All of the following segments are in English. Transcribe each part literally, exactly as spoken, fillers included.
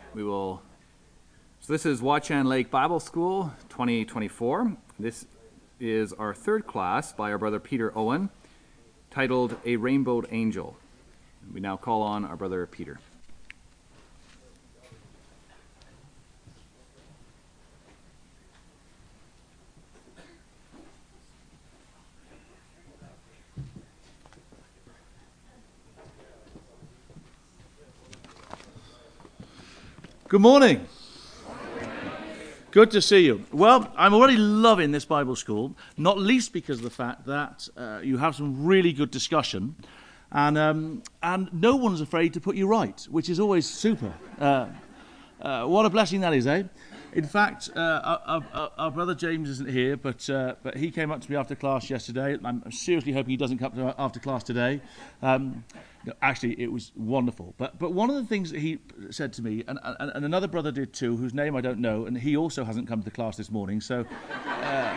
We will. So this is Watchan Lake Bible School twenty twenty-four. This is our third class by our brother Peter Owen, titled A Rainbowed Angel. We now call on our brother Peter. Good morning. Good to see you. Well, I'm already loving this Bible school, not least because of the fact that uh, you have some really good discussion, and um, and no one's afraid to put you right, which is always super. Uh, uh, what a blessing that is, eh? In fact, uh, our, our, our brother James isn't here, but uh, but he came up to me after class yesterday. I'm seriously hoping he doesn't come to after class today. Um, no, actually, it was wonderful. But but one of the things that he said to me, and, and, and another brother did too, whose name I don't know, and he also hasn't come to the class this morning, so uh,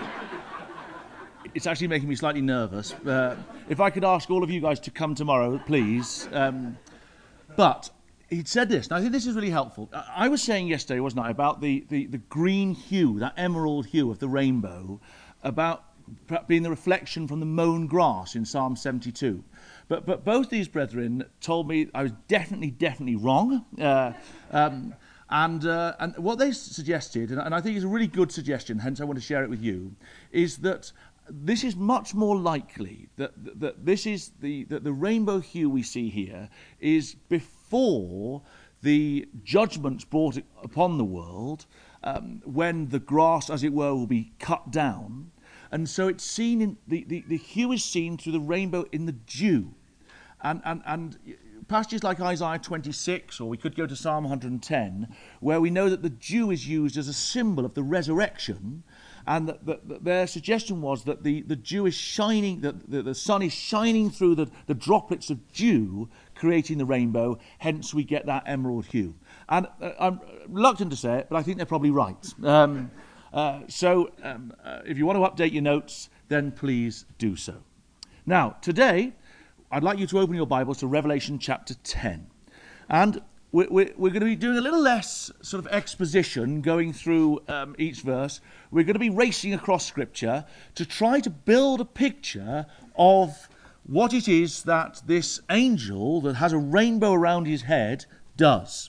it's actually making me slightly nervous. Uh, if I could ask all of you guys to come tomorrow, please. Um, but he'd said this, and I think this is really helpful. I was saying yesterday, wasn't I, about the, the, the green hue, that emerald hue of the rainbow, about being the reflection from the mown grass in Psalm seventy-two. But but both these brethren told me I was definitely, definitely wrong. Uh, um, and uh, and what they suggested, and, and I think it's a really good suggestion, hence I want to share it with you, is that this is much more likely that, that, that this is the, that the rainbow hue we see here is before the judgments brought upon the world, um, when the grass, as it were, will be cut down. And so it's seen in the, the, the hue is seen through the rainbow in the dew. And, and, and passages like Isaiah twenty-six, or we could go to Psalm one hundred ten, where we know that the dew is used as a symbol of the resurrection, and that, that, that their suggestion was that the, the dew is shining, that the, the sun is shining through the, the droplets of dew, creating the rainbow, hence we get that emerald hue. And uh, I'm reluctant to say it, but I think they're probably right. Um, Uh, so um, uh, if you want to update your notes, then please do so. Now, today, I'd like you to open your Bibles to Revelation chapter ten. And we're, we're, we're going to be doing a little less sort of exposition going through um, each verse. We're going to be racing across Scripture to try to build a picture of what it is that this angel that has a rainbow around his head does.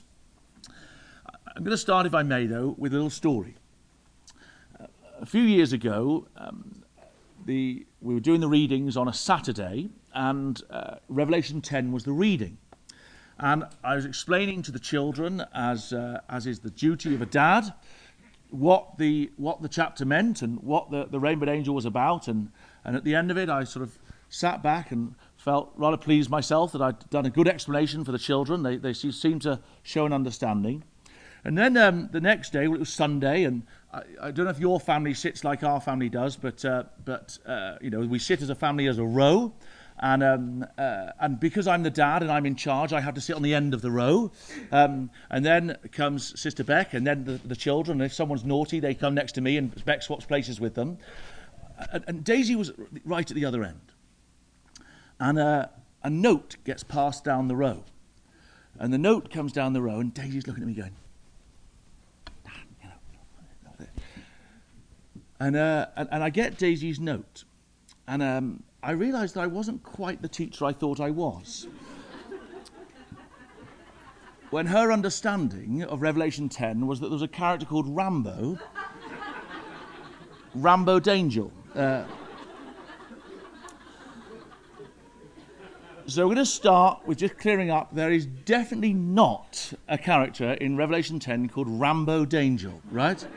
I'm going to start, if I may, though, with a little story. A few years ago, um, the, we were doing the readings on a Saturday, and uh, Revelation ten was the reading. And I was explaining to the children, as uh, as is the duty of a dad, what the what the chapter meant and what the, the rainbow angel was about. And, and at the end of it, I sort of sat back and felt rather pleased myself that I'd done a good explanation for the children. They, they seemed to show an understanding. And then um, the next day, well, it was Sunday, and I, I don't know if your family sits like our family does, but uh, but uh, you know, we sit as a family as a row, and um, uh, and because I'm the dad and I'm in charge, I have to sit on the end of the row, um, and then comes Sister Beck, and then the, the children. And if someone's naughty, they come next to me, and Beck swaps places with them, and, and Daisy was right at the other end, and uh, a note gets passed down the row, and the note comes down the row, and Daisy's looking at me going. And, uh, and and I get Daisy's note, and um, I realised that I wasn't quite the teacher I thought I was. When her understanding of Revelation ten was that there was a character called Rambo, Rainbowed Angel. Uh, so we're going to start with just clearing up. There is definitely not a character in Revelation ten called Rainbowed Angel, right?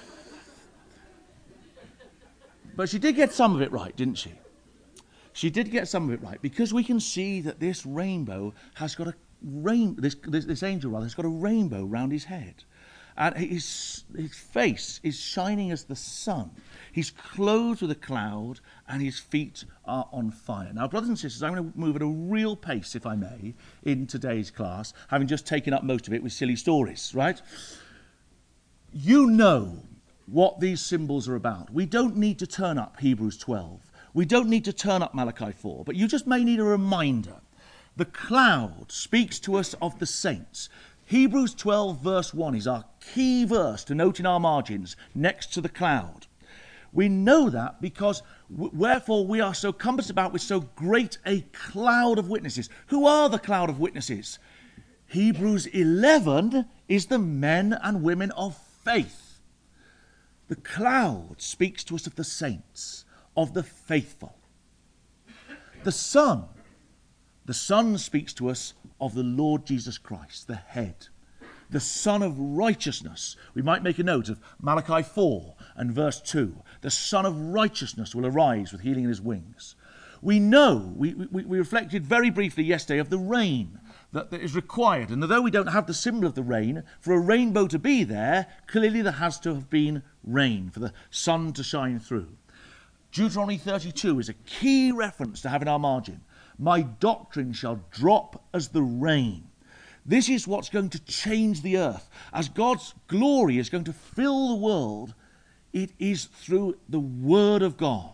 But she did get some of it right, didn't she? She did get some of it right, because we can see that this rainbow has got a rain. This this, this angel rather has got a rainbow round his head, and his his face is shining as the sun. He's clothed with a cloud, and his feet are on fire. Now, brothers and sisters, I'm going to move at a real pace, if I may, in today's class, having just taken up most of it with silly stories. Right? You know what these symbols are about. We don't need to turn up Hebrews twelve. We don't need to turn up Malachi four, but you just may need a reminder. The cloud speaks to us of the saints. Hebrews twelve verse one is our key verse to note in our margins next to the cloud. We know that because wherefore we are so compassed about with so great a cloud of witnesses. Who are the cloud of witnesses? Hebrews eleven is the men and women of faith. The cloud speaks to us of the saints, of the faithful. The Son, the Son speaks to us of the Lord Jesus Christ, the head, the Son of righteousness. We might make a note of Malachi four and verse two. The Son of righteousness will arise with healing in his wings. We know, we, we, we reflected very briefly yesterday of the rain that, that is required. And although we don't have the symbol of the rain, for a rainbow to be there, clearly there has to have been rain for the sun to shine through. Deuteronomy thirty-two is a key reference to have in our margin. My doctrine shall drop as the rain. This is what's going to change the earth. As God's glory is going to fill the world, it is through the word of God.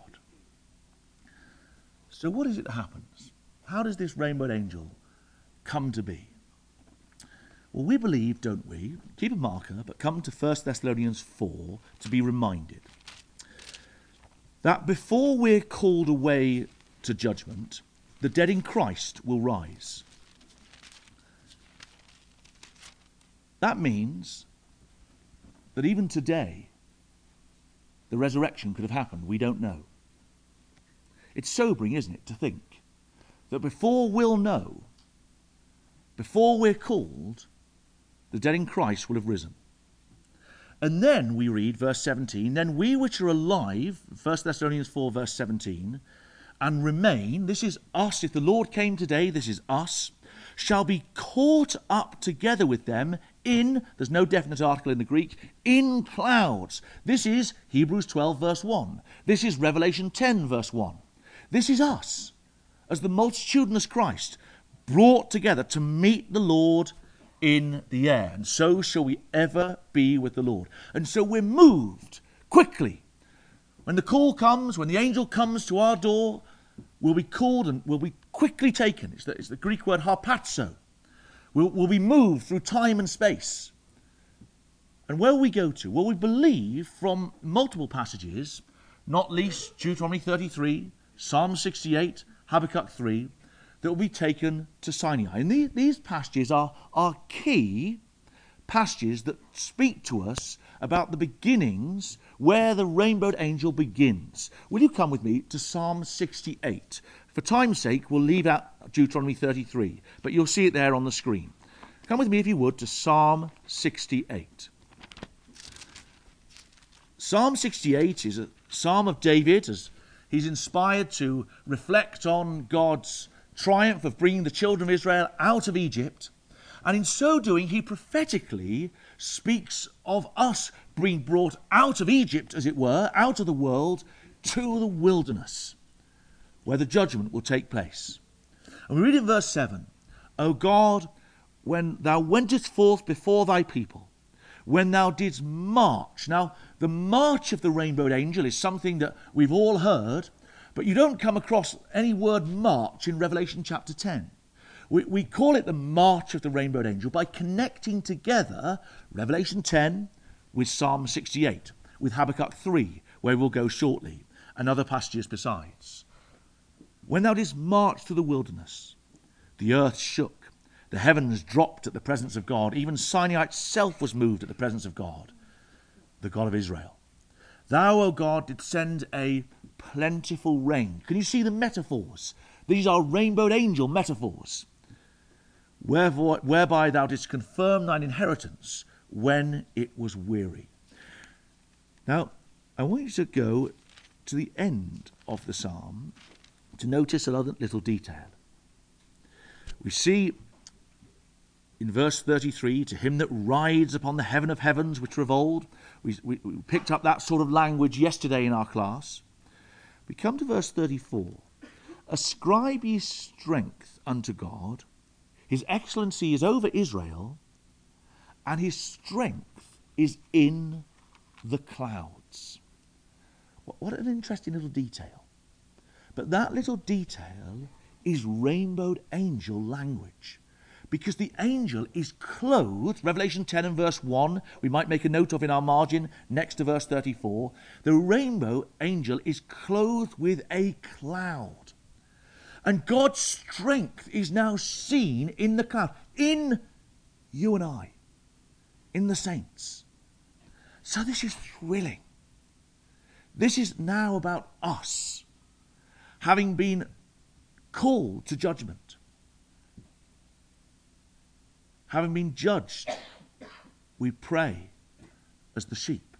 So what is it that happens? How does this rainbow angel come to be? Well, we believe, don't we? Keep a marker, but come to First Thessalonians four to be reminded that before we're called away to judgment, the dead in Christ will rise. That means that even today, the resurrection could have happened. We don't know. It's sobering, isn't it, to think that before we'll know, before we're called, the dead in Christ will have risen. And then we read verse seventeen, then we which are alive, First Thessalonians four verse seventeen, and remain, this is us, if the Lord came today, this is us, shall be caught up together with them in, there's no definite article in the Greek, in clouds. This is Hebrews twelve verse one. This is Revelation ten verse one. This is us, as the multitudinous Christ, brought together to meet the Lord in the air. And so shall we ever be with the Lord. And so we're moved quickly. When the call comes, when the angel comes to our door, we'll be called and we'll be quickly taken. It's the, it's the Greek word harpazo. We'll, we'll be moved through time and space. And where will we go to? Well, we believe from multiple passages, not least Deuteronomy thirty-three, Psalm sixty-eight, Habakkuk three, that will be taken to Sinai. And these, these passages are, are key passages that speak to us about the beginnings, where the rainbowed angel begins. Will you come with me to Psalm sixty-eight? For time's sake, we'll leave out Deuteronomy thirty-three, but you'll see it there on the screen. Come with me, if you would, to Psalm sixty-eight. Psalm sixty-eight is a psalm of David, as he's inspired to reflect on God's triumph of bringing the children of Israel out of Egypt. And in so doing, he prophetically speaks of us being brought out of Egypt, as it were, out of the world, to the wilderness, where the judgment will take place. And we read in verse seven, O God, when thou wentest forth before thy people, when thou didst march. Now, the march of the rainbowed angel is something that we've all heard, but you don't come across any word march in Revelation chapter ten. We, we call it the march of the rainbowed angel by connecting together Revelation ten with Psalm sixty-eight, with Habakkuk three, where we'll go shortly, and other passages besides. When thou didst march through the wilderness, the earth shook, the heavens dropped at the presence of God, even Sinai itself was moved at the presence of God, the God of Israel. Thou, O God, didst send a plentiful rain. Can you see the metaphors? These are rainbowed angel metaphors. Wherefore, whereby thou didst confirm thine inheritance when it was weary. Now, I want you to go to the end of the psalm to notice another little detail. We see in verse thirty-three, to him that rides upon the heaven of heavens, which revolved. We, we, we picked up that sort of language yesterday in our class. We come to verse thirty-four. Ascribe ye strength unto God. His excellency is over Israel, and his strength is in the clouds. What an interesting little detail. But that little detail is rainbowed angel language. because the angel is clothed, Revelation ten and verse one, we might make a note of in our margin next to verse thirty-four, the rainbow angel is clothed with a cloud. And God's strength is now seen in the cloud, in you and I, in the saints. So this is thrilling. This is now about us, having been called to judgment, having been judged, we pray as the sheep,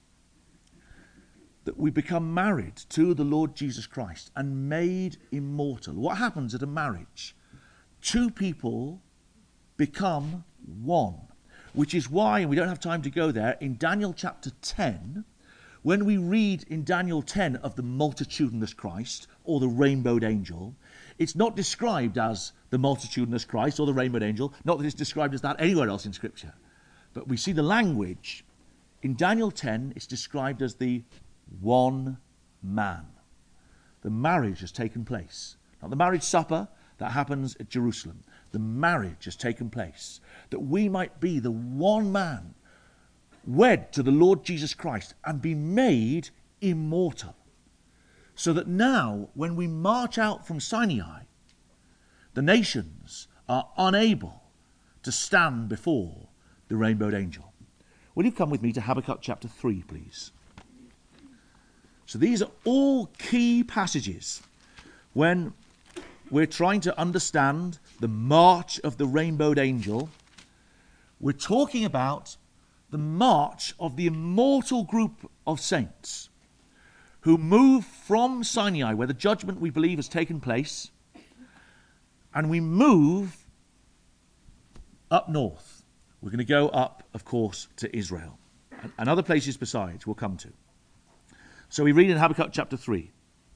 that we become married to the Lord Jesus Christ and made immortal. What happens at a marriage? Two people become one, which is why, and we don't have time to go there, in Daniel chapter ten, when we read in Daniel ten of the multitudinous Christ or the rainbowed angel, it's not described as the multitudinous Christ or the rainbowed angel, not that it's described as that anywhere else in Scripture. But we see the language. In Daniel ten, it's described as the one man. The marriage has taken place. Not the marriage supper that happens at Jerusalem. The marriage has taken place, that we might be the one man wed to the Lord Jesus Christ and be made immortal. So that now, when we march out from Sinai, the nations are unable to stand before the rainbowed angel. Will you come with me to Habakkuk chapter three, please? So these are all key passages when we're trying to understand the march of the rainbowed angel. We're talking about the march of the immortal group of saints who move from Sinai, where the judgment we believe has taken place, and we move up north. We're going to go up, of course, to Israel and, and other places besides we'll come to. So we read in Habakkuk chapter three,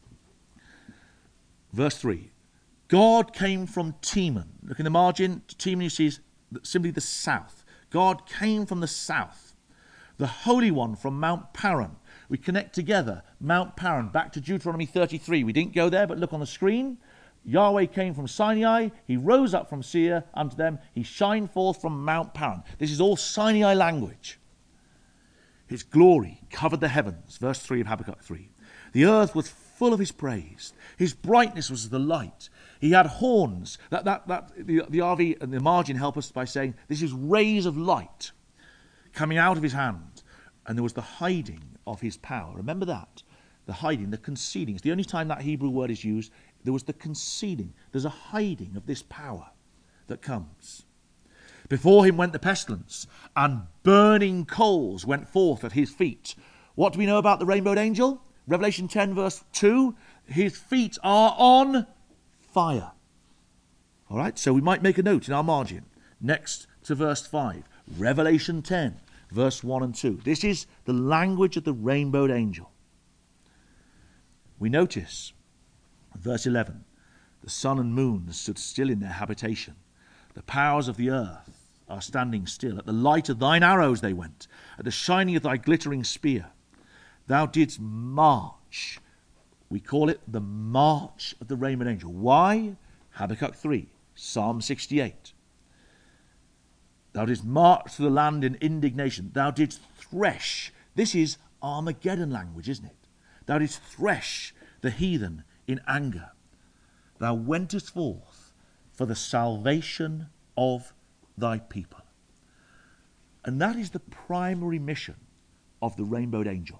verse three. God came from Teman. Look in the margin. Teman, you see, is simply the south. God came from the south. The Holy One from Mount Paran. We connect together Mount Paran back to Deuteronomy thirty-three. We didn't go there, but look on the screen. Yahweh came from Sinai. He rose up from Seir unto them. He shined forth from Mount Paran. This is all Sinai language. His glory covered the heavens. Verse three of Habakkuk three. The earth was full of his praise. His brightness was as the light. He had horns. That, that, that, the, the R V and the margin help us by saying this is rays of light coming out of his hand. And there was the hiding of his power. Remember that. The hiding, the concealing. It's the only time that Hebrew word is used. There was the concealing. There's a hiding of this power that comes. Before him went the pestilence, and burning coals went forth at his feet. What do we know about the rainbowed angel? Revelation ten verse two, his feet are on fire. All right, so we might make a note in our margin next to verse five. Revelation ten verse one and two. This is the language of the rainbowed angel. We notice, verse eleven, the sun and moon stood still in their habitation. The powers of the earth are standing still. At the light of thine arrows they went, at the shining of thy glittering spear. Thou didst march. We call it the march of the rainbowed angel. Why? Habakkuk three, Psalm sixty-eight. Thou didst march through the land in indignation. Thou didst thresh. This is Armageddon language, isn't it? Thou didst thresh the heathen in anger. Thou wentest forth for the salvation of thy people. And that is the primary mission of the rainbowed angel.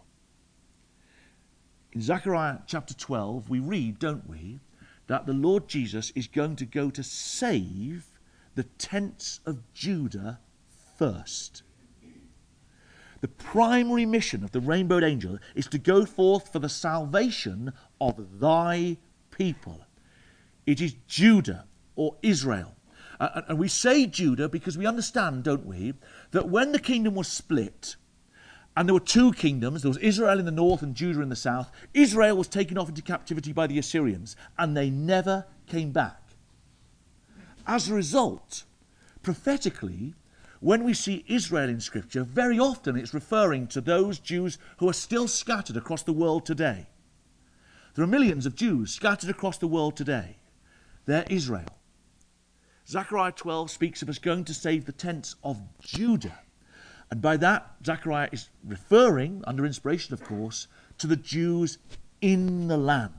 In Zechariah chapter twelve, we read, don't we, that the Lord Jesus is going to go to save the tents of Judah first. The primary mission of the rainbowed angel is to go forth for the salvation of thy people. It is Judah or Israel. Uh, and we say Judah because we understand, don't we, that when the kingdom was split, and there were two kingdoms, there was Israel in the north and Judah in the south, Israel was taken off into captivity by the Assyrians, and they never came back. As a result, prophetically, when we see Israel in Scripture, very often it's referring to those Jews who are still scattered across the world today. There are millions of Jews scattered across the world today. They're Israel. Zechariah twelve speaks of us going to save the tents of Judah. And by that, Zechariah is referring, under inspiration of course, to the Jews in the land.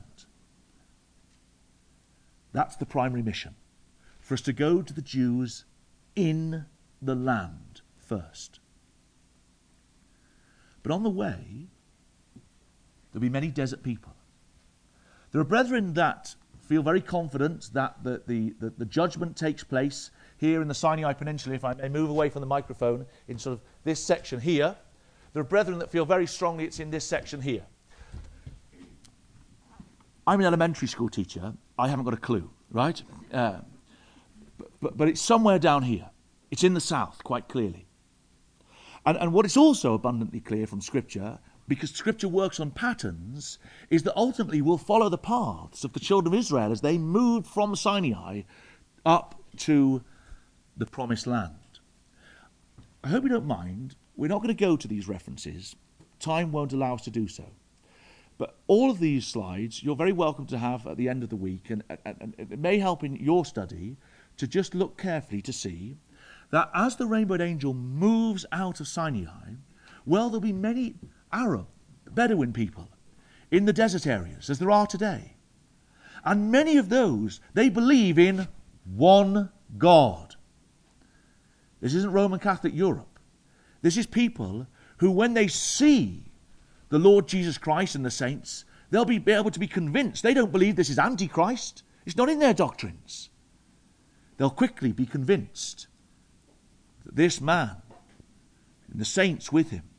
That's the primary mission, for us to go to the Jews in the land first. But on the way, there'll be many desert people. There are brethren that feel very confident that the, the, the, the judgment takes place here in the Sinai Peninsula, if I may move away from the microphone, in sort of this section here. There are brethren that feel very strongly it's in this section here. I'm an elementary school teacher. I haven't got a clue, right? Uh, but, but, but it's somewhere down here. It's in the south, quite clearly. And, and what is also abundantly clear from Scripture, because Scripture works on patterns, is that ultimately we'll follow the paths of the children of Israel as they moved from Sinai up to the Promised Land. I hope you don't mind. We're not going to go to these references. Time won't allow us to do so. But all of these slides you're very welcome to have at the end of the week, and, and, and it may help in your study to just look carefully to see that as the rainbowed angel moves out of Sinai, well, there'll be many Arab, Bedouin people in the desert areas, as there are today. And many of those, they believe in one God. This isn't Roman Catholic Europe. This is people who, when they see the Lord Jesus Christ and the saints, they'll be able to be convinced. They don't believe this is Antichrist. It's not in their doctrines. They'll quickly be convinced that this man and the saints with him,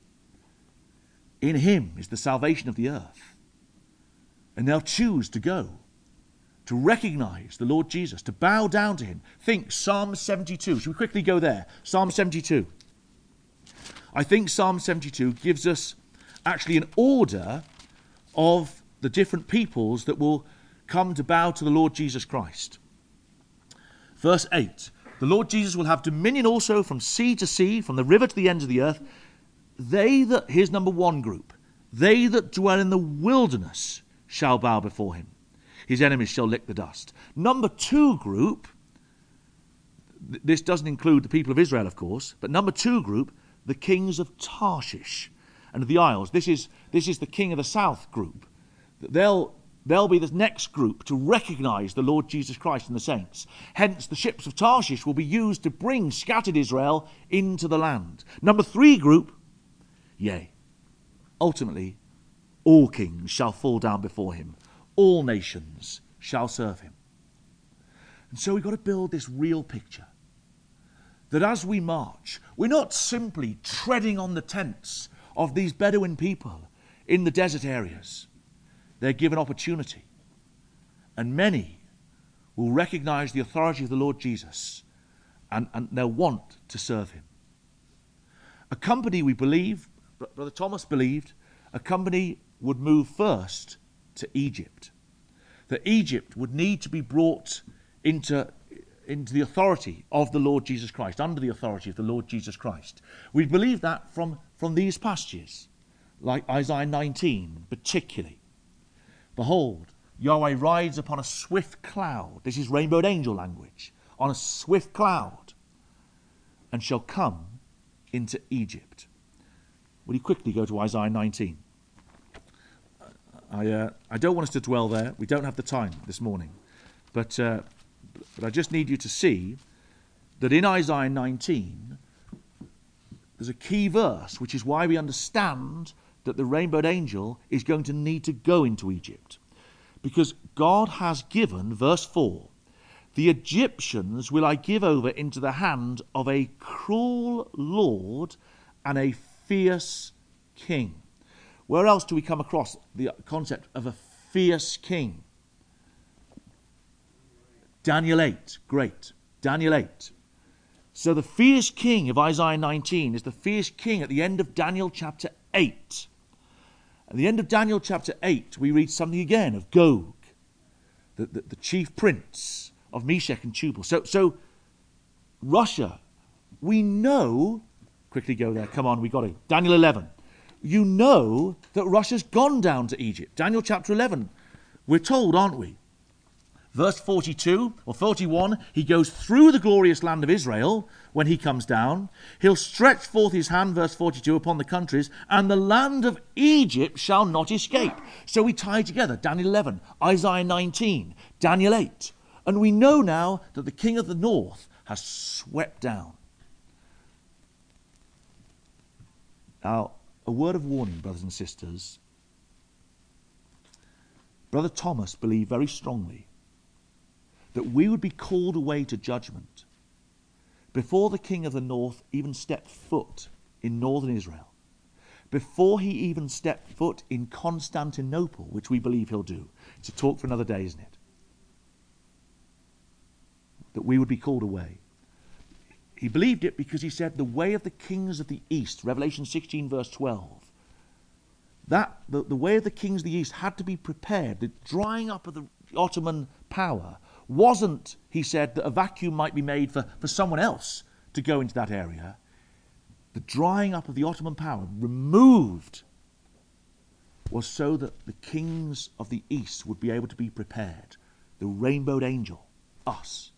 in him is the salvation of the earth. And they'll choose to go, to recognize the Lord Jesus, to bow down to him. Think Psalm seventy-two. Should we quickly go there? Psalm seventy-two. I think Psalm seventy-two gives us actually an order of the different peoples that will come to bow to the Lord Jesus Christ. Verse eight. The Lord Jesus will have dominion also from sea to sea, from the river to the ends of the earth. They that, here's number one group, they that dwell in the wilderness shall bow before him. His enemies shall lick the dust. Number two group, th- this doesn't include the people of Israel, of course, but number two group, the kings of Tarshish and of the isles. This is, this is the king of the south group. They'll They'll be the next group to recognize the Lord Jesus Christ and the saints. Hence, the ships of Tarshish will be used to bring scattered Israel into the land. Number three group, yea, ultimately, all kings shall fall down before him. All nations shall serve him. And so we've got to build this real picture. That as we march, we're not simply treading on the tents of these Bedouin people in the desert areas. They're given opportunity. And many will recognize the authority of the Lord Jesus, and, and they'll want to serve him. A company, we believe, Brother Thomas believed, a company would move first to Egypt. That Egypt would need to be brought into, into the authority of the Lord Jesus Christ, under the authority of the Lord Jesus Christ. We believe that from, from these passages, like Isaiah nineteen particularly. Behold, Yahweh rides upon a swift cloud. This is rainbowed angel language. On a swift cloud. And shall come into Egypt. Will you quickly go to Isaiah nineteen? I, uh, I don't want us to dwell there. We don't have the time this morning. But, uh, but I just need you to see that in Isaiah nineteen, there's a key verse, which is why we understand that the rainbowed angel is going to need to go into Egypt. Because God has given, verse four, the Egyptians will I give over into the hand of a cruel lord and a fierce king. Where else do we come across the concept of a fierce king? Daniel eight, great. Daniel eight. So the fierce king of Isaiah nineteen is the fierce king at the end of Daniel chapter eight. At the end of Daniel chapter eight, we read something again of Gog, the, the, the chief prince of Meshech and Tubal. So, so Russia, we know, quickly go there, come on, we got it. Daniel eleven. You know that Russia's gone down to Egypt. Daniel chapter eleven, we're told, aren't we? Verse forty-two or forty-one, he goes through the glorious land of Israel when he comes down. He'll stretch forth his hand, verse forty-two, upon the countries, and the land of Egypt shall not escape. So we tie together Daniel eleven, Isaiah nineteen, Daniel eight. And we know now that the king of the north has swept down. Now, a word of warning, brothers and sisters. Brother Thomas believed very strongly that we would be called away to judgment before the king of the north even stepped foot in northern Israel, before he even stepped foot in Constantinople, which we believe he'll do. It's a talk for another day, isn't it? That we would be called away. He believed it because he said the way of the kings of the east, Revelation sixteen verse twelve, that the, the way of the kings of the east had to be prepared. The drying up of the Ottoman power wasn't, he said, that a vacuum might be made for, for someone else to go into that area. The drying up of the Ottoman power removed was so that the kings of the east would be able to be prepared. The rainbowed angel, us.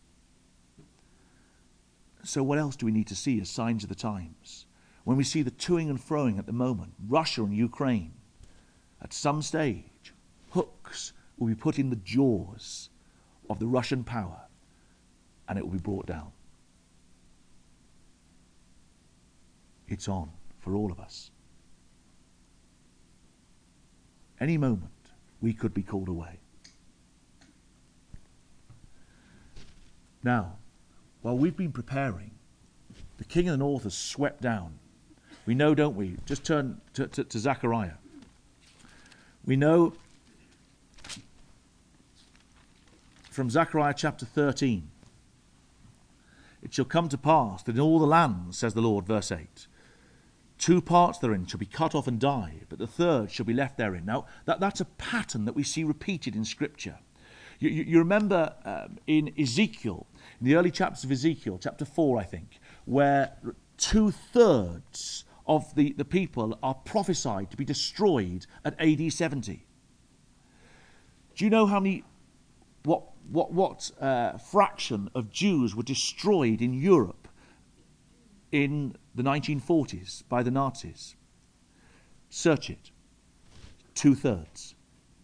So what else do we need to see as signs of the times? When we see the toing and froing at the moment, Russia and Ukraine, at some stage, hooks will be put in the jaws of the Russian power, and it will be brought down. It's on for all of us. Any moment, we could be called away. Now, while we've been preparing, the king of the north has swept down. We know, don't we? Just turn to, to, to Zechariah. We know from Zechariah chapter thirteen, it shall come to pass that in all the lands, says the Lord, verse eight, two parts therein shall be cut off and die, but the third shall be left therein. Now, that, that's a pattern that we see repeated in Scripture. You, you, you remember um, in Ezekiel, in the early chapters of Ezekiel, chapter four, I think, where two-thirds of the, the people are prophesied to be destroyed at A D seventy. Do you know how many, what, what, what uh, fraction of Jews were destroyed in Europe in the nineteen forties by the Nazis? Search it. Two-thirds.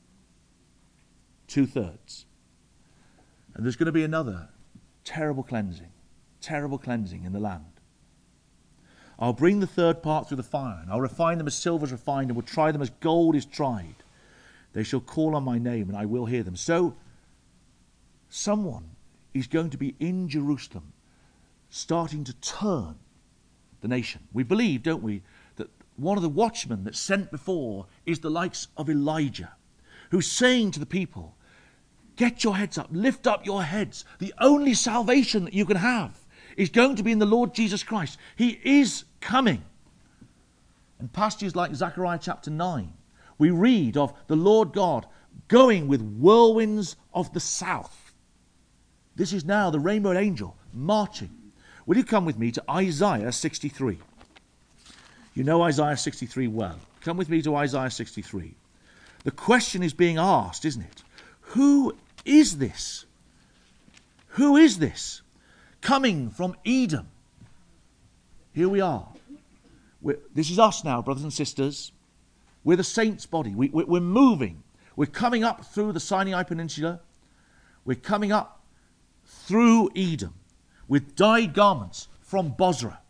Two-thirds. And there's going to be another terrible cleansing, terrible cleansing in the land. I'll bring the third part through the fire, and I'll refine them as silver is refined, and will try them as gold is tried. They shall call on my name, and I will hear them. So, someone is going to be in Jerusalem, starting to turn the nation. We believe, don't we, that one of the watchmen that's sent before is the likes of Elijah, who's saying to the people, get your heads up, lift up your heads. The only salvation that you can have is going to be in the Lord Jesus Christ. He is coming. And passages like Zechariah chapter nine, we read of the Lord God going with whirlwinds of the south. This is now the rainbow angel marching. Will you come with me to Isaiah sixty-three? You know Isaiah sixty-three well. Come with me to Isaiah sixty-three. The question is being asked, isn't it? Who is this? Who is this? Coming from Edom. Here we are. We're, this is us now, brothers and sisters. We're the saints' body. We, we, we're moving. We're coming up through the Sinai Peninsula. We're coming up through Edom with dyed garments from Bozrah.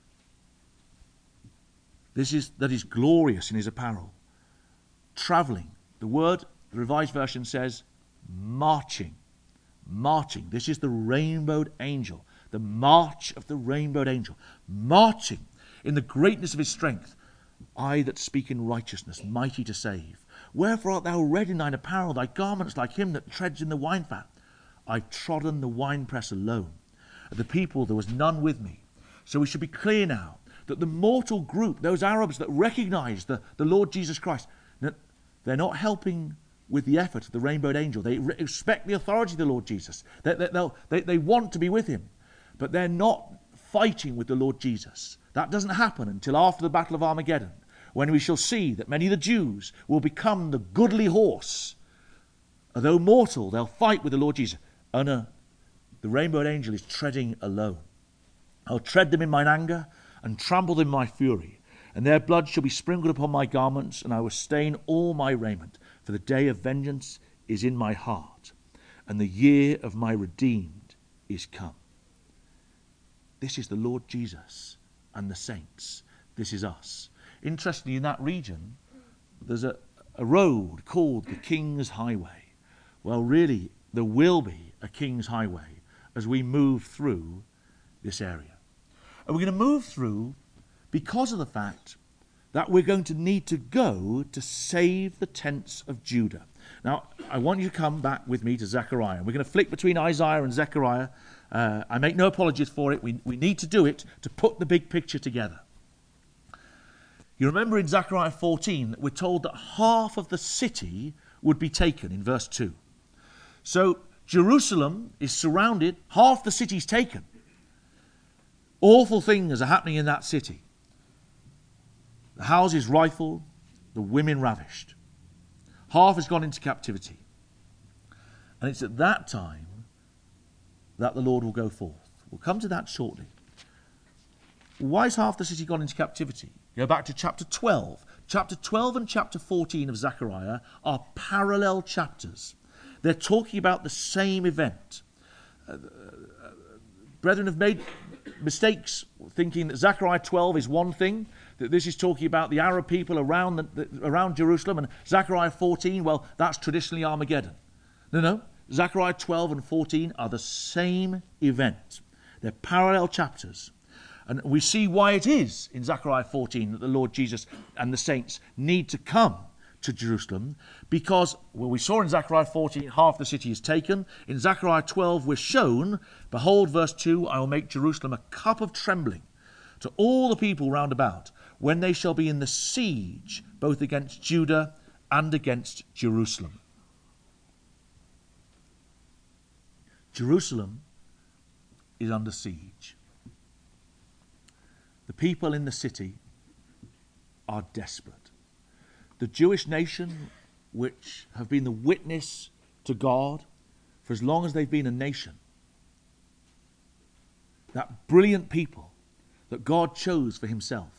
This is that is glorious in his apparel. Traveling. The word, the Revised Version says, marching. Marching. This is the rainbowed angel. The march of the rainbowed angel. Marching in the greatness of his strength. I that speak in righteousness, mighty to save. Wherefore art thou red in thine apparel, thy garments like him that treads in the winefat? I trodden the winepress alone. Of the people there was none with me. So we should be clear now that the mortal group, those Arabs that recognize the, the Lord Jesus Christ, they're not helping with the effort of the rainbowed angel. They respect the authority of the Lord Jesus. They, they, they, they want to be with him. But they're not fighting with the Lord Jesus. That doesn't happen until after the Battle of Armageddon, when we shall see that many of the Jews will become the goodly horse Although mortal, they'll fight with the Lord Jesus. Oh no, the rainbowed angel is treading alone. I'll tread them in mine anger and trample them in my fury, and their blood shall be sprinkled upon my garments, and I will stain all my raiment, for the day of vengeance is in my heart, and the year of my redeemed is come. This is the Lord Jesus and the saints. This is us. Interestingly, in that region, there's a, a road called the King's Highway. Well, really, there will be a King's Highway as we move through this area. And we're going to move through because of the fact that we're going to need to go to save the tents of Judah. Now, I want you to come back with me to Zechariah. We're going to flick between Isaiah and Zechariah. Uh, I make no apologies for it. We, we need to do it to put the big picture together. You remember in Zechariah fourteen that we're told that half of the city would be taken in verse two. So Jerusalem is surrounded, half the city's taken. Awful things are happening in that city. The houses rifled, the women ravished. Half has gone into captivity. And it's at that time that the Lord will go forth. We'll come to that shortly. Why has half the city gone into captivity? Go back to chapter twelve. Chapter twelve and chapter fourteen of Zechariah are parallel chapters. They're talking about the same event. Uh, uh, brethren have made mistakes thinking that Zechariah twelve is one thing, that this is talking about the Arab people around, the, the, around Jerusalem, and Zechariah fourteen, well, that's traditionally Armageddon. No, no. Zechariah twelve and fourteen are the same event. They're parallel chapters. And we see why it is in Zechariah fourteen that the Lord Jesus and the saints need to come to Jerusalem, because, well, we saw in Zechariah fourteen, half the city is taken. In Zechariah twelve, we're shown, behold, verse two, I will make Jerusalem a cup of trembling to all the people round about, when they shall be in the siege, both against Judah and against Jerusalem. Jerusalem is under siege. The people in the city are desperate. The Jewish nation, which have been the witness to God for as long as they've been a nation, that brilliant people that God chose for himself,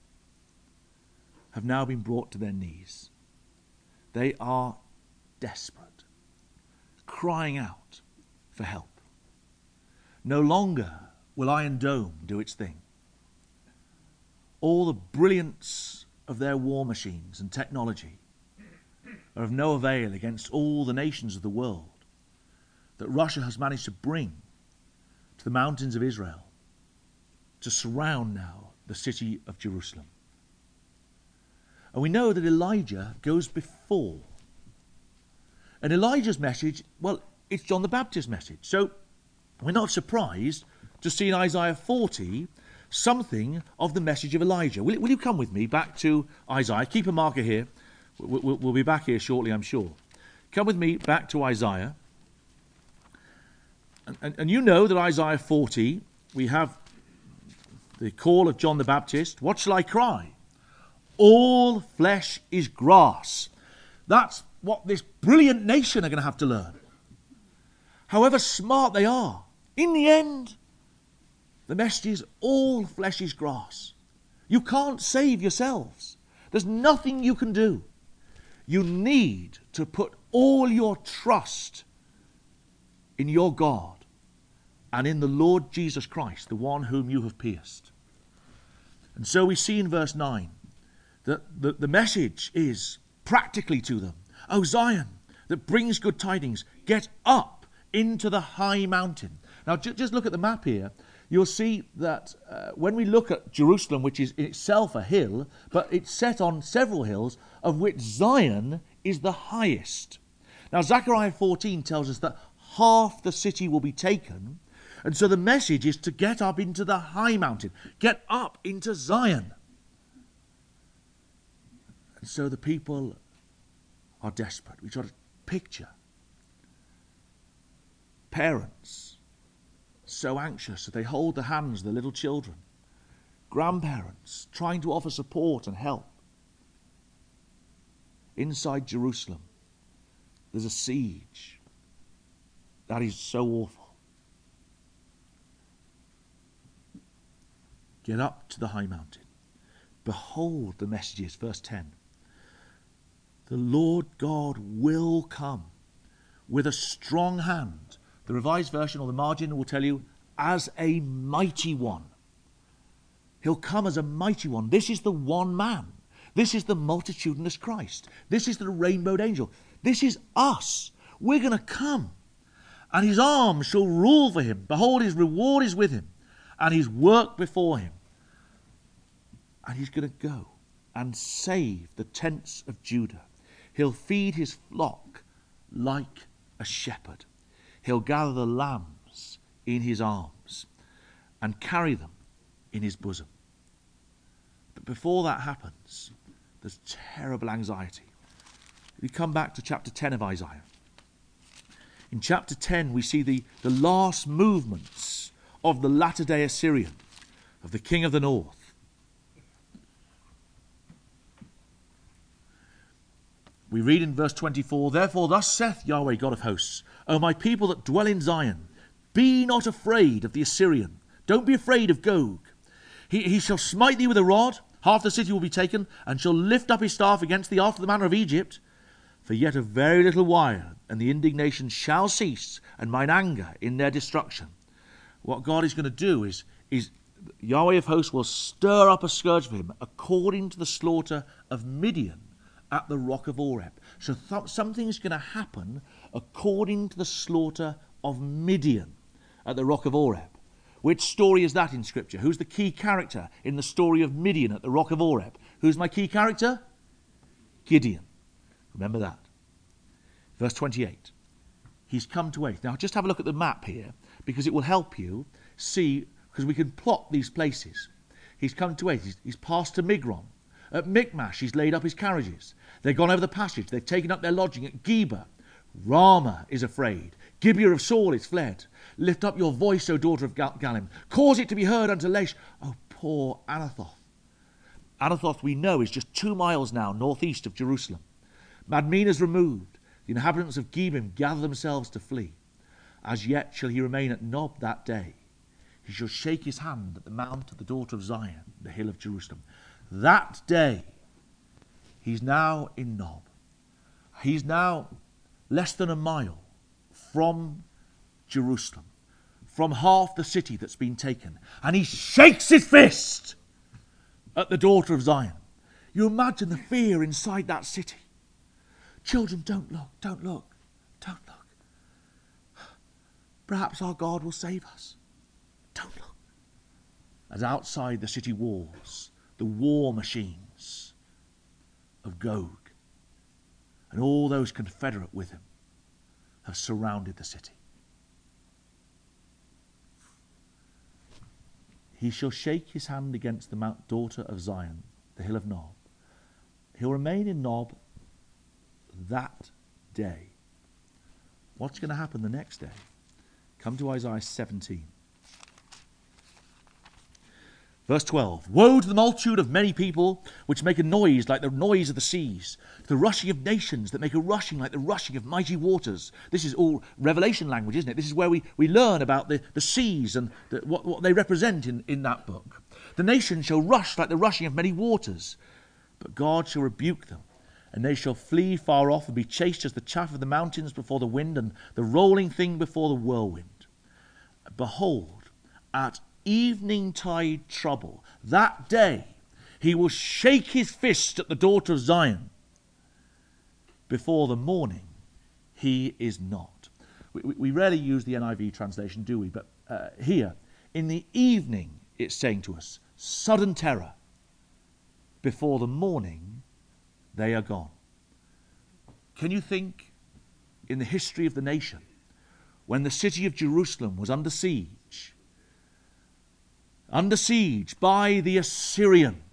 have now been brought to their knees. They are desperate, crying out for help. No longer will Iron Dome do its thing. All the brilliance of their war machines and technology are of no avail against all the nations of the world that Russia has managed to bring to the mountains of Israel to surround now the city of Jerusalem. And we know that Elijah goes before. And Elijah's message, well, it's John the Baptist's message. So we're not surprised to see in Isaiah forty something of the message of Elijah. Will, will you come with me back to Isaiah? Keep a marker here. We'll, we'll, we'll be back here shortly, I'm sure. Come with me back to Isaiah. And, and, and you know that Isaiah forty, we have the call of John the Baptist. What shall I cry? All flesh is grass. That's what this brilliant nation are going to have to learn. However smart they are, in the end, the message is all flesh is grass. You can't save yourselves. There's nothing you can do. You need to put all your trust in your God and in the Lord Jesus Christ, the one whom you have pierced. And so we see in verse nine that the, the message is practically to them, O Zion, that brings good tidings, get up into the high mountain. Now ju- just look at the map here. You'll see that uh, when we look at Jerusalem, which is in itself a hill, but it's set on several hills, of which Zion is the highest. Now Zechariah fourteen tells us that half the city will be taken, and so the message is to get up into the high mountain, get up into Zion. And so the people are desperate. We've got a picture. Parents so anxious that they hold the hands of the little children. Grandparents trying to offer support and help. Inside Jerusalem, there's a siege. That is so awful. Get up to the high mountain. Behold the messages, verse ten. The Lord God will come with a strong hand. The Revised Version or the margin will tell you, as a mighty one. He'll come as a mighty one. This is the one man. This is the multitudinous Christ. This is the rainbowed angel. This is us. We're going to come. And his arm shall rule for him. Behold, his reward is with him, and his work before him. And he's going to go and save the tents of Judah. He'll feed his flock like a shepherd. He'll gather the lambs in his arms and carry them in his bosom. But before that happens, there's terrible anxiety. We come back to chapter ten of Isaiah. In chapter ten, we see the, the last movements of the latter-day Assyrian, of the king of the north. We read in verse twenty-four, Therefore thus saith Yahweh God of hosts, O my people that dwell in Zion, be not afraid of the Assyrian. Don't be afraid of Gog. He, he shall smite thee with a rod, half the city will be taken, and shall lift up his staff against thee after the manner of Egypt. For yet a very little while, and the indignation shall cease, and mine anger in their destruction. What God is going to do is, is Yahweh of hosts will stir up a scourge for him, according to the slaughter of Midian at the rock of Oreb. So th- something's going to happen according to the slaughter of Midian at the rock of Oreb. Which story is that in Scripture? Who's the key character in the story of Midian at the rock of Oreb? Who's my key character? Gideon. Remember that. Verse twenty-eight. He's come to Ath. Now just have a look at the map here, because it will help you see, because we can plot these places. He's come to Ath. He's, he's passed to Migron. At Michmash, he's laid up his carriages. They've gone over the passage. They've taken up their lodging at Geba. Ramah is afraid. Gibeah of Saul is fled. Lift up your voice, O daughter of Gal- Galim. Cause it to be heard unto Laish. Oh, poor Anathoth. Anathoth, we know, is just two miles now northeast of Jerusalem. Madmen is removed. The inhabitants of Gebim gather themselves to flee. As yet shall he remain at Nob that day. He shall shake his hand at the mount of the daughter of Zion, the hill of Jerusalem. That day, he's now in Nob. He's now less than a mile from Jerusalem, from half the city that's been taken. And he shakes his fist at the daughter of Zion. You imagine the fear inside that city. Children, don't look, don't look, don't look. Perhaps our God will save us. Don't look. As outside the city walls, the war machines of Gog and all those confederate with him have surrounded the city. He shall shake his hand against the mount daughter of Zion, the hill of Nob. He'll remain in Nob that day. What's going to happen the next day? Come to Isaiah seventeen. Verse twelve. Woe to the multitude of many people which make a noise like the noise of the seas, to the rushing of nations that make a rushing like the rushing of mighty waters. This is all Revelation language, isn't it? This is where we, we learn about the, the seas and the, what, what they represent in, in that book. The nations shall rush like the rushing of many waters, but God shall rebuke them, and they shall flee far off and be chased as the chaff of the mountains before the wind and the rolling thing before the whirlwind. Behold, at evening-tide trouble, that day he will shake his fist at the daughter of Zion. Before the morning he is not. We, we, we rarely use the N I V translation, do we? But uh, here, in the evening, it's saying to us, sudden terror. Before the morning, they are gone. Can you think in the history of the nation, when the city of Jerusalem was under siege, under siege by the Assyrian.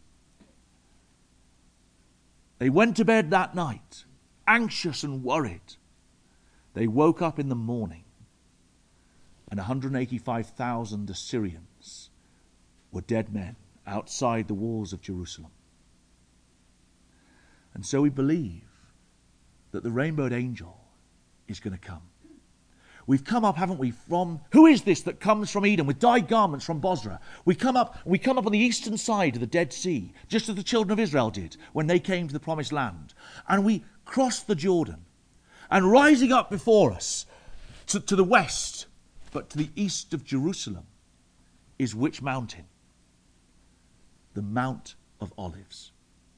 They went to bed that night, anxious and worried. They woke up in the morning, and one hundred eighty-five thousand Assyrians were dead men outside the walls of Jerusalem. And so we believe that the rainbowed angel is going to come. We've come up, haven't we, from, who is this that comes from Edom with dyed garments from Bozrah? We come up, we come up on the eastern side of the Dead Sea, just as the children of Israel did when they came to the promised land. And we cross the Jordan. And rising up before us to, to the west, but to the east of Jerusalem, is which mountain? The Mount of Olives.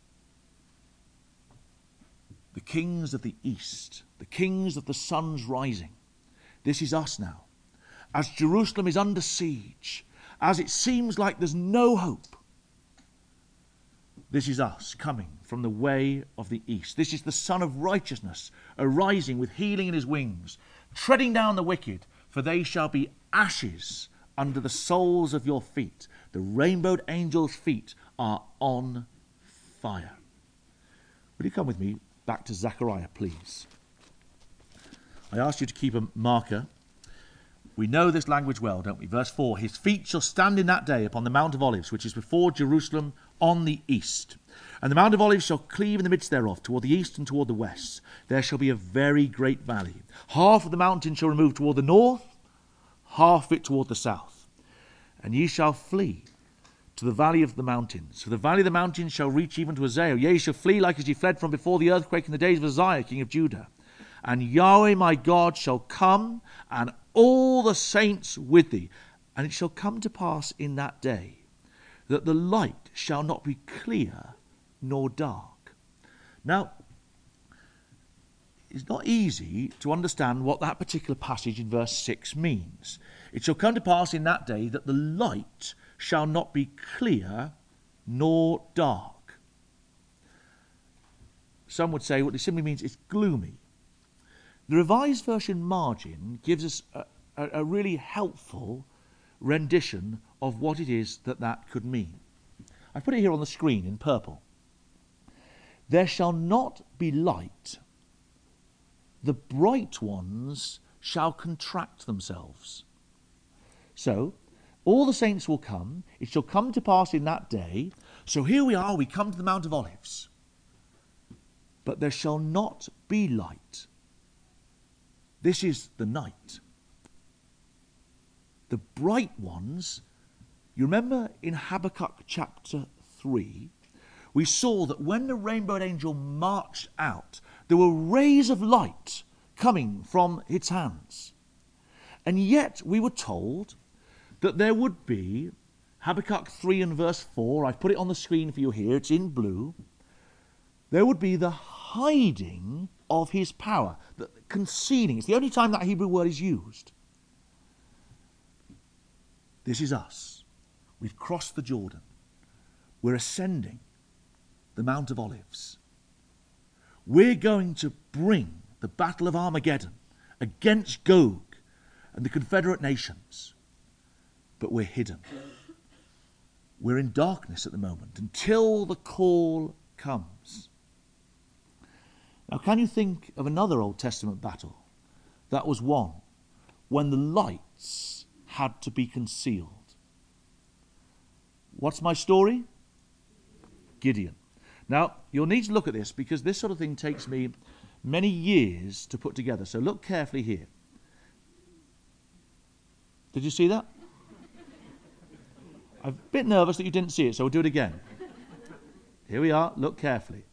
The kings of the east, the kings of the sun's rising. This is us now. As Jerusalem is under siege, as it seems like there's no hope, this is us coming from the way of the east. This is the Son of Righteousness arising with healing in his wings, treading down the wicked, for they shall be ashes under the soles of your feet. The rainbowed angels' feet are on fire. Will you come with me back to Zechariah, please? I asked you to keep a marker. We know this language well, don't we? Verse four, his feet shall stand in that day upon the Mount of Olives, which is before Jerusalem on the east. And the Mount of Olives shall cleave in the midst thereof, toward the east and toward the west. There shall be a very great valley. Half of the mountain shall remove toward the north, half of it toward the south. And ye shall flee to the valley of the mountains. For the valley of the mountains shall reach even to Azal. Yea, ye shall flee like as ye fled from before the earthquake in the days of Uzziah, king of Judah. And Yahweh my God shall come, and all the saints with thee. And it shall come to pass in that day, that the light shall not be clear nor dark. Now, it's not easy to understand what that particular passage in verse six means. It shall come to pass in that day that the light shall not be clear nor dark. Some would say what it simply means is gloomy. The Revised Version margin gives us a, a, a really helpful rendition of what it is that that could mean. I've put it here on the screen in purple. There shall not be light. The bright ones shall contract themselves. So, all the saints will come. It shall come to pass in that day. So here we are, we come to the Mount of Olives. But there shall not be light. This is the night. The bright ones, you remember in Habakkuk chapter three, we saw that when the rainbowed angel marched out, there were rays of light coming from its hands. And yet we were told that there would be, Habakkuk three and verse four, I've put it on the screen for you here, it's in blue, there would be the hiding of his power, the concealing. It's the only time that Hebrew word is used. This is us. We've crossed the Jordan. We're ascending the Mount of Olives. We're going to bring the battle of Armageddon against Gog and the Confederate nations. But we're hidden. We're in darkness at the moment until the call comes. Now, can you think of another Old Testament battle that was won when the lights had to be concealed? What's my story? Gideon. Now, you'll need to look at this because this sort of thing takes me many years to put together. So look carefully here. Did you see that? I'm a bit nervous that you didn't see it, so we'll do it again. Here we are. Look carefully.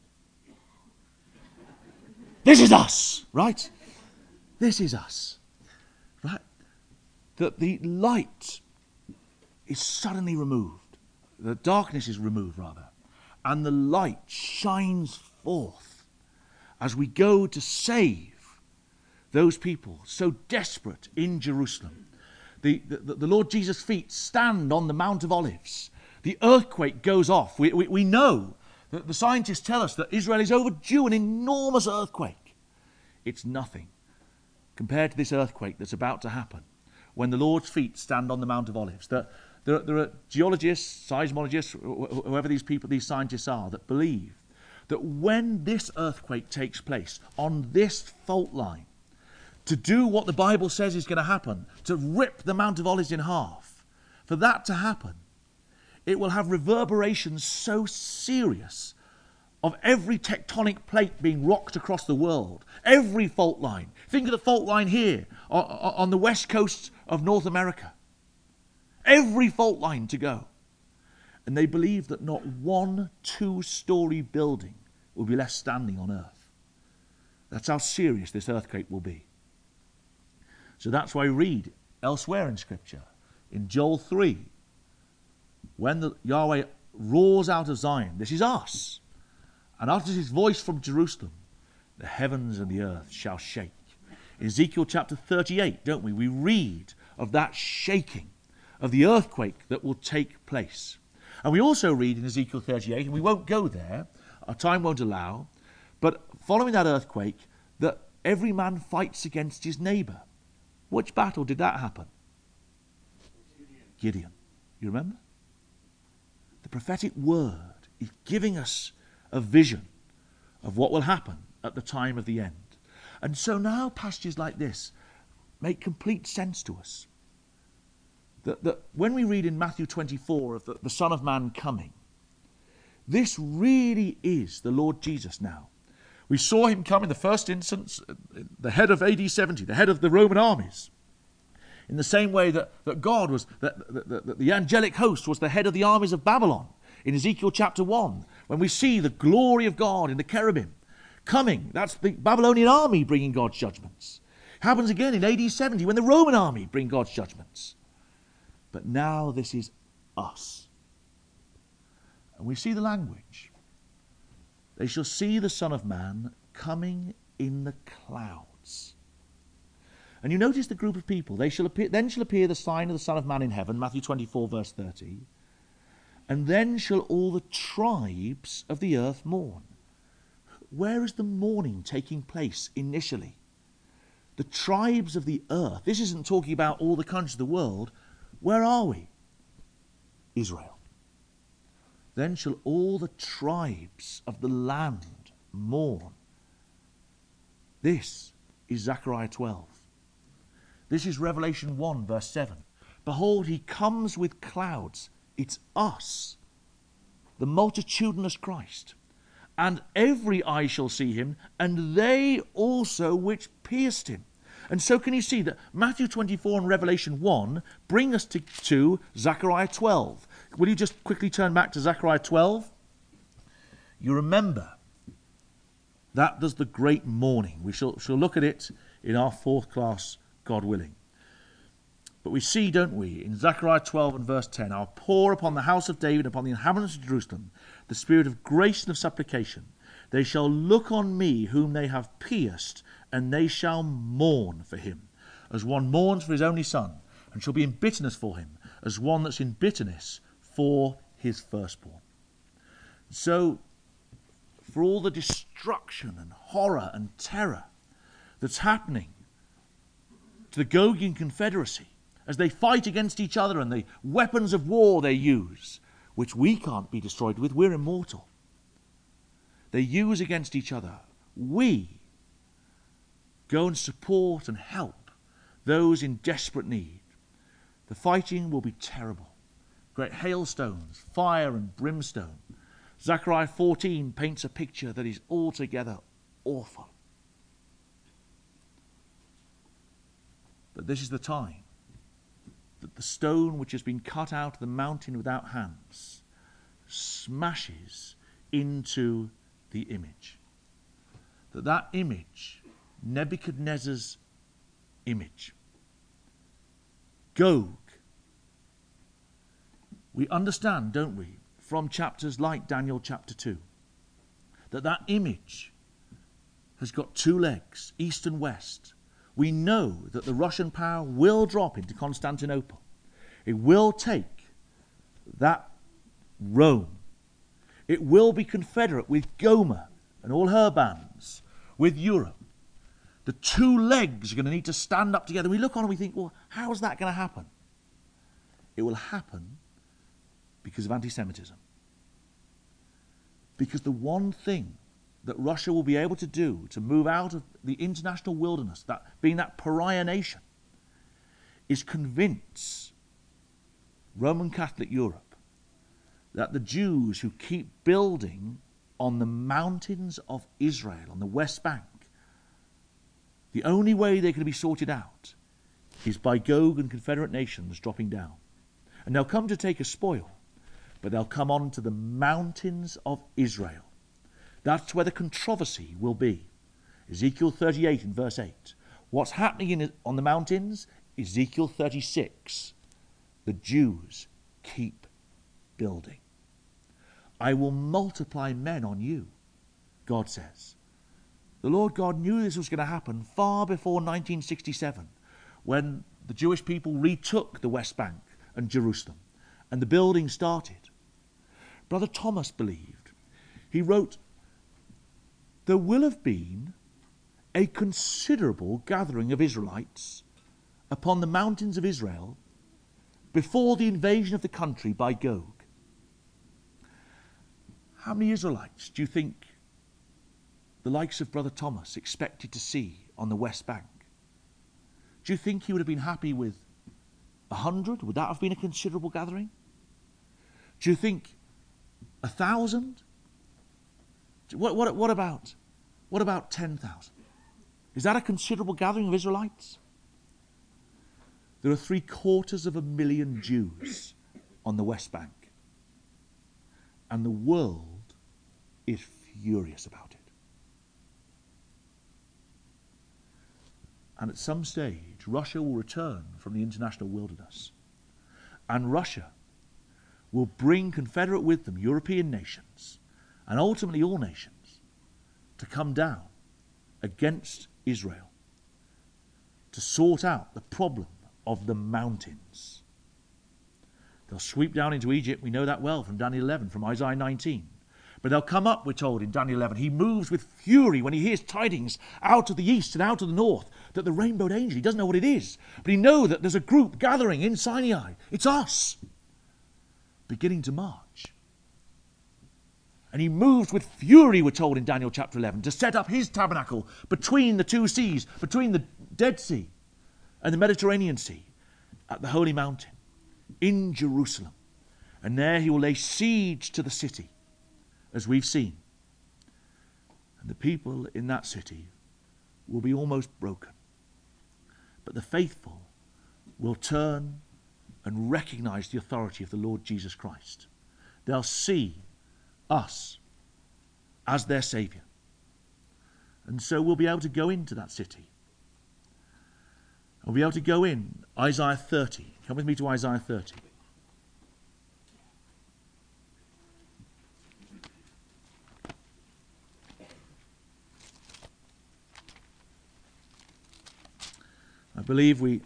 This is us, right? This is us, right? That the light is suddenly removed. The darkness is removed, rather. And the light shines forth as we go to save those people so desperate in Jerusalem. The, the, the Lord Jesus' feet stand on the Mount of Olives. The earthquake goes off. We, we, we know that the scientists tell us that Israel is overdue an enormous earthquake. It's nothing compared to this earthquake that's about to happen when the Lord's feet stand on the Mount of Olives. There, there, there are geologists, seismologists, whoever these people, these scientists are, that believe that when this earthquake takes place on this fault line, to do what the Bible says is going to happen, to rip the Mount of Olives in half, for that to happen, it will have reverberations so serious of every tectonic plate being rocked across the world, every fault line. Think of the fault line here on the west coast of North America. Every fault line to go. And they believe that not one two-story building will be left standing on Earth. That's how serious this earthquake will be. So that's why we read elsewhere in Scripture, in Joel three, when the Yahweh roars out of Zion, this is us, and utters his voice from Jerusalem, the heavens and the earth shall shake. In Ezekiel chapter thirty-eight, don't we? We read of that shaking, of the earthquake that will take place. And we also read in Ezekiel thirty-eight, and we won't go there, our time won't allow, but following that earthquake, that every man fights against his neighbour. Which battle did that happen? Gideon. Gideon. You remember? The prophetic word is giving us a vision of what will happen at the time of the end. And so now passages like this make complete sense to us. That, that when we read in Matthew twenty-four of the, the Son of Man coming, this really is the Lord Jesus now. We saw him come in the first instance, the head of A D seventy, the head of the Roman armies. In the same way that, that God was, that, that, that, that the angelic host was the head of the armies of Babylon. In Ezekiel chapter one, when we see the glory of God in the cherubim coming, that's the Babylonian army bringing God's judgments. Happens again in A D seventy when the Roman army bring God's judgments. But now this is us. And we see the language. They shall see the Son of Man coming in the clouds. And you notice the group of people. They shall appear, then shall appear the sign of the Son of Man in heaven, Matthew twenty-four, verse thirty. And then shall all the tribes of the earth mourn. Where is the mourning taking place initially? The tribes of the earth. This isn't talking about all the countries of the world. Where are we? Israel. Then shall all the tribes of the land mourn. This is Zechariah twelve. This is Revelation one, verse seven. Behold, he comes with clouds. It's us, the multitudinous Christ. And every eye shall see him, and they also which pierced him. And so can you see that Matthew twenty-four and Revelation one bring us to, to Zechariah twelve. Will you just quickly turn back to Zechariah twelve? You remember that there's the great mourning. We shall, shall look at it in our fourth class, God willing. But we see, don't we, in Zechariah twelve and verse ten, I'll pour upon the house of David, upon the inhabitants of Jerusalem, the spirit of grace and of supplication. They shall look on me whom they have pierced, and they shall mourn for him, as one mourns for his only son, and shall be in bitterness for him, as one that's in bitterness for his firstborn. So, for all the destruction and horror and terror that's happening to the Gogian Confederacy, as they fight against each other and the weapons of war they use, which we can't be destroyed with, we're immortal. They use against each other. We go and support and help those in desperate need. The fighting will be terrible. Great hailstones, fire and brimstone. Zechariah fourteen paints a picture that is altogether awful. But this is the time that the stone which has been cut out of the mountain without hands smashes into the image. That that image, Nebuchadnezzar's image, Gog, we understand, don't we, from chapters like Daniel chapter two, that that image has got two legs, east and west. We know that the Russian power will drop into Constantinople. It will take that Rome. It will be confederate with Gomer and all her bands, with Europe. The two legs are going to need to stand up together. We look on and we think, well, how is that going to happen? It will happen because of anti-Semitism. Because the one thing that Russia will be able to do to move out of the international wilderness, that being that pariah nation, is convince Roman Catholic Europe that the Jews who keep building on the mountains of Israel, on the West Bank, the only way they're going to be sorted out is by Gog and Confederate nations dropping down. And they'll come to take a spoil, but they'll come on to the mountains of Israel. That's where the controversy will be. Ezekiel thirty-eight in verse eight. What's happening in, on the mountains? Ezekiel thirty-six. The Jews keep building. I will multiply men on you, God says. The Lord God knew this was going to happen far before nineteen sixty-seven, when the Jewish people retook the West Bank and Jerusalem, and the building started. Brother Thomas believed. He wrote, there will have been a considerable gathering of Israelites upon the mountains of Israel before the invasion of the country by Gog. How many Israelites do you think the likes of Brother Thomas expected to see on the West Bank? Do you think he would have been happy with a hundred? Would that have been a considerable gathering? Do you think a thousand? What, what, what about what about ten thousand? Is that a considerable gathering of Israelites? There are three quarters of a million Jews on the West Bank, and the world is furious about it. And at some stage, Russia will return from the international wilderness, and Russia will bring confederate with them European nations, and ultimately all nations, to come down against Israel, to sort out the problem of the mountains. They'll sweep down into Egypt, we know that well from Daniel eleven, from Isaiah nineteen. But they'll come up, we're told in Daniel eleven. He moves with fury when he hears tidings out of the east and out of the north that the rainbowed angel, he doesn't know what it is, but he knows that there's a group gathering in Sinai. It's us, beginning to march. And he moves with fury, we're told in Daniel chapter eleven, to set up his tabernacle between the two seas, between the Dead Sea and the Mediterranean Sea, at the holy mountain, in Jerusalem. And there he will lay siege to the city, as we've seen. And the people in that city will be almost broken. But the faithful will turn and recognize the authority of the Lord Jesus Christ. They'll see us as their Saviour. And so we'll be able to go into that city. We'll be able to go in, Isaiah thirty. Come with me to Isaiah thirty. I believe we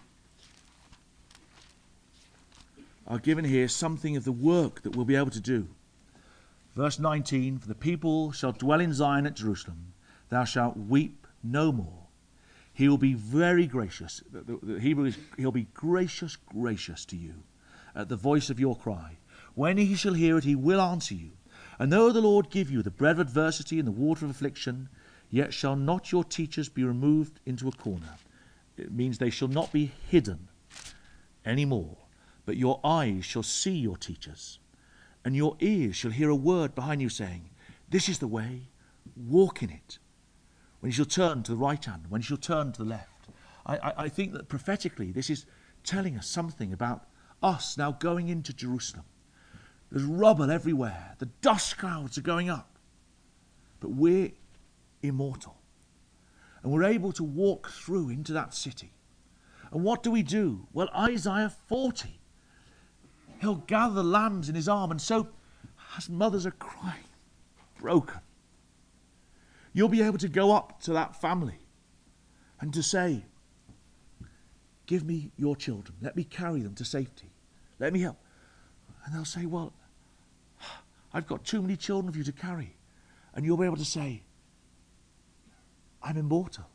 are given here something of the work that we'll be able to do. Verse nineteen, for the people shall dwell in Zion at Jerusalem, thou shalt weep no more. He will be very gracious. The, the, the Hebrew is, he'll be gracious, gracious to you at the voice of your cry. When he shall hear it, he will answer you. And though the Lord give you the bread of adversity and the water of affliction, yet shall not your teachers be removed into a corner. It means they shall not be hidden any more, but your eyes shall see your teachers, and your ears shall hear a word behind you saying, this is the way, walk in it. When you shall turn to the right hand, when you shall turn to the left. I, I, I think that prophetically this is telling us something about us now going into Jerusalem. There's rubble everywhere. The dust clouds are going up. But we're immortal. And we're able to walk through into that city. And what do we do? Well, Isaiah forty. He'll gather the lambs in his arm, and so as mothers are crying, broken, you'll be able to go up to that family and to say, give me your children. Let me carry them to safety. Let me help. And they'll say, well, I've got too many children for you to carry. And you'll be able to say, I'm immortal.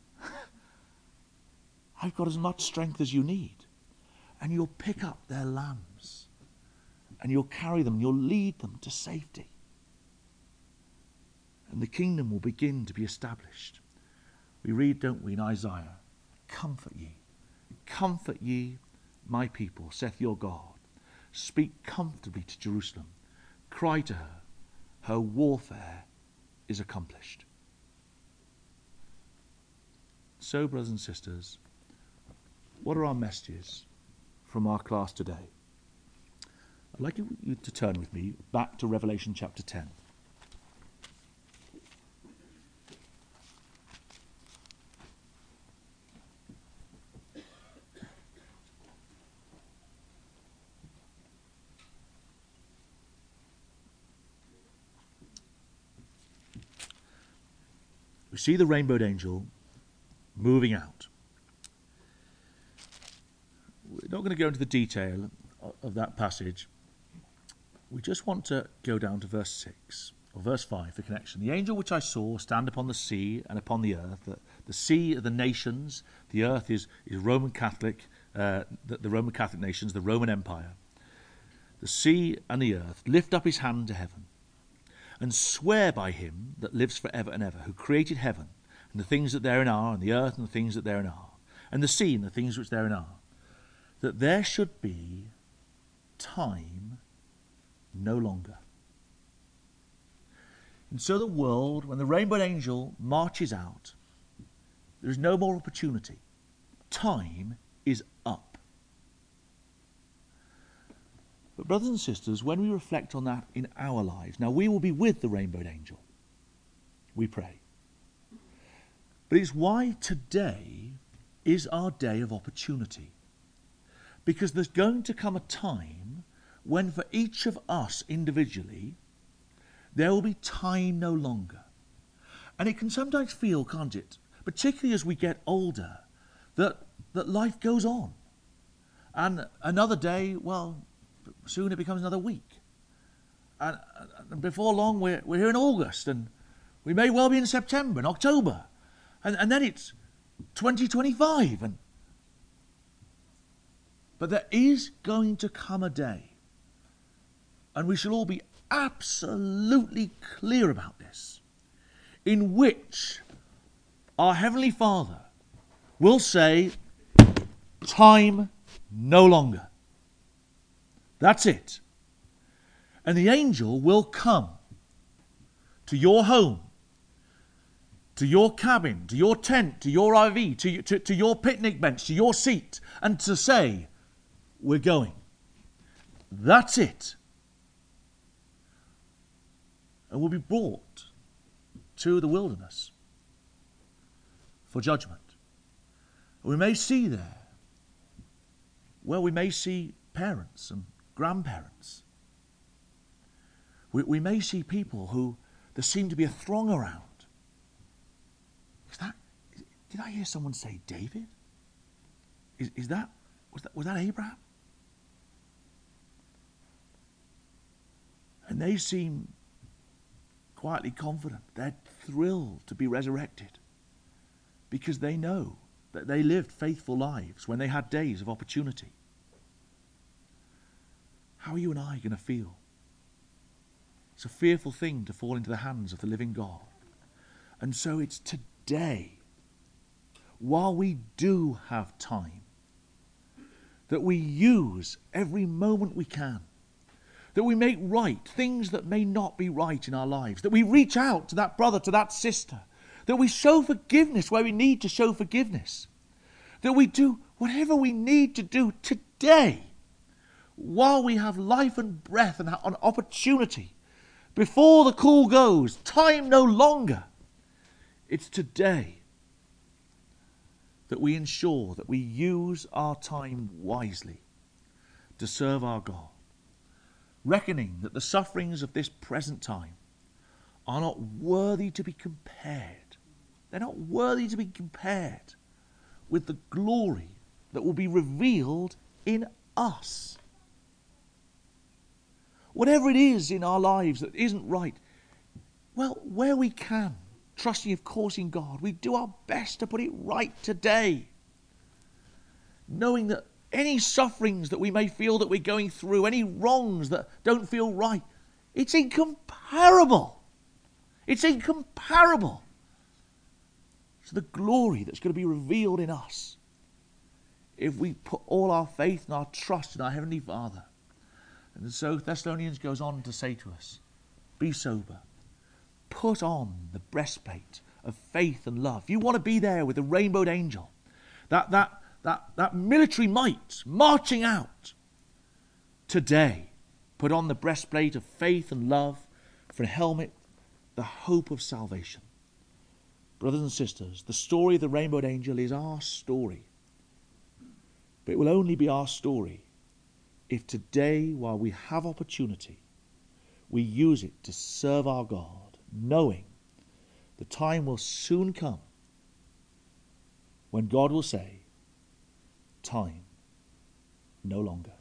I've got as much strength as you need. And you'll pick up their lambs. And you'll carry them. And you'll lead them to safety. And the kingdom will begin to be established. We read, don't we, in Isaiah, comfort ye, comfort ye, my people, saith your God. Speak comfortably to Jerusalem. Cry to her, her warfare is accomplished. So, brothers and sisters, what are our messages from our class today? I'd like you to turn with me back to Revelation chapter ten. We see the rainbowed angel moving out. We're not going to go into the detail of that passage. We just want to go down to verse six, or verse five, the connection. The angel which I saw stand upon the sea and upon the earth. The, the sea are the nations. The earth is, is Roman Catholic, uh, the, the Roman Catholic nations, the Roman Empire. The sea and the earth lift up his hand to heaven and swear by him that lives for ever and ever, who created heaven and the things that therein are, and the earth and the things that therein are, and the sea and the things which therein are, that there should be time no longer. And so the world, when the rainbow angel marches out, there is no more opportunity. Time is up. But brothers and sisters, when we reflect on that in our lives, now we will be with the rainbowed angel. We pray. But it's why today is our day of opportunity. Because there's going to come a time when for each of us individually, there will be time no longer. And it can sometimes feel, can't it, particularly as we get older, that, that life goes on. And another day, well, soon it becomes another week. And, and before long, we're, we're here in August, and we may well be in September and October. And, and then it's twenty twenty-five. And, but there is going to come a day, and we shall all be absolutely clear about this, in which our Heavenly Father will say, time no longer. That's it. And the angel will come to your home, to your cabin, to your tent, to your R V, to, to, to your picnic bench, to your seat, and to say, we're going. That's it. And will be brought to the wilderness for judgment. We may see there, well, we may see parents and grandparents. We, we may see people who there seem to be a throng around. Is that, did I hear someone say David? Is, is that, was that, was that Abraham? And they seem quietly confident. They're thrilled to be resurrected because they know that they lived faithful lives when they had days of opportunity. How are you and I going to feel? It's a fearful thing to fall into the hands of the living God. And so it's today, while we do have time, that we use every moment we can, that we make right things that may not be right in our lives, that we reach out to that brother, to that sister, that we show forgiveness where we need to show forgiveness, that we do whatever we need to do today, while we have life and breath and an opportunity, before the call goes, time no longer. It's today that we ensure that we use our time wisely to serve our God, reckoning that the sufferings of this present time are not worthy to be compared. They're not worthy to be compared with the glory that will be revealed in us. Whatever it is in our lives that isn't right, well, where we can, trusting of course in God, we do our best to put it right today, knowing that any sufferings that we may feel that we're going through, any wrongs that don't feel right, it's incomparable. It's incomparable to the glory that's going to be revealed in us if we put all our faith and our trust in our Heavenly Father. And so Thessalonians goes on to say to us, be sober, put on the breastplate of faith and love. You want to be there with the rainbowed angel, that, that, that, that military might marching out. Today, put on the breastplate of faith and love, for a helmet, the hope of salvation. Brothers and sisters, the story of the rainbowed angel is our story. But it will only be our story if today, while we have opportunity, we use it to serve our God, knowing the time will soon come when God will say, time no longer.